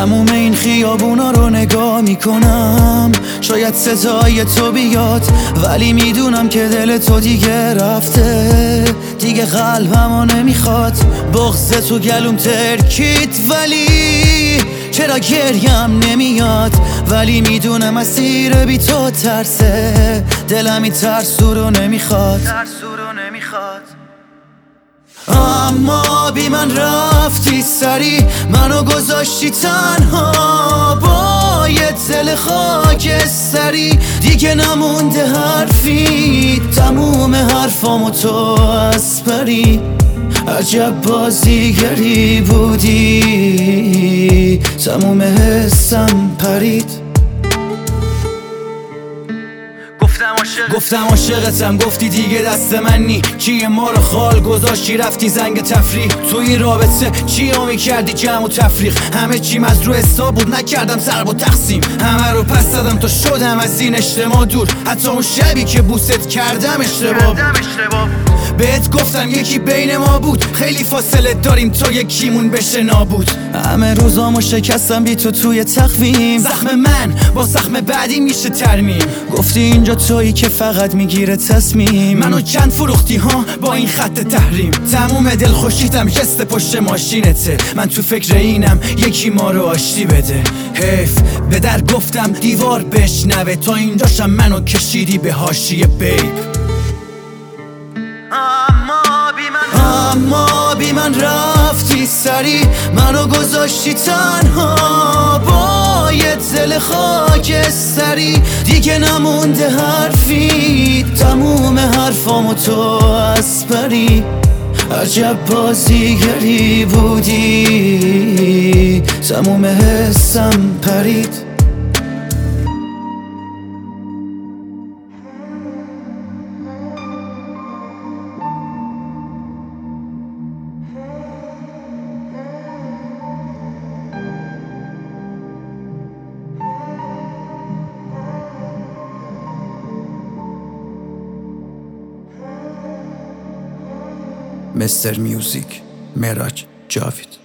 تموم این خیابونا رو نگاه میکنم، شاید صدای تو بیاد، ولی میدونم که دل تو دیگه رفته، دیگه قلبمو نمیخواد. بغض تو گلوم ترکید، ولی چرا گریم نمیاد؟ ولی میدونم مسیر بی تو ترسه، دلم این ترسو رو نمیخواد. اما بی من رفتی سری، منو گذاشتی تنها با یه دل خاکستری. دیگه نمونده حرفی، تموم حرفامو تو از پری. عجب بازیگری بودی، تموم حسم پرید. گفتم عاشقتم، گفتی دیگه دست من نی. کیه ما رو خال گذاشتی رفتی زنگ تفریح؟ توی رابطه چیو میکردی جمع و تفریق؟ همه چیم از رو حساب بود، نکردم ضرب و تقسیم. همه رو پس دادم تا شدم از این اجتماع دور، حتی اون شبی که بوست کردم اشتباه. بهت گفتم یکی بین ما بود، خیلی فاصله داریم تا یکیمون بشه نابود. همه روزامو شکستم بی تو توی تقویم، زخم من با زخم بعدی میشه ترمیم. گفتی اینجا تویی که فقط میگیره تصمیم، منو چند فروختی ها با این خط تحریم. تموم دل خوشیدم جست پشت ماشینته، من تو فکر اینم یکی ما رو آشتی بده. حیف به در گفتم دیوار بشنوه، تا اینجاشم منو کشیدی به حاشیه بیب. اما بی من رفتی سری، منو گذاشتی تنها با یه دل خاکستری. دیگه نمونده حرفی، تموم حرفامو تو از پری. عجب بازیگری بودی، تموم حسم پرید. مستر میوزیک، معراج جاوید.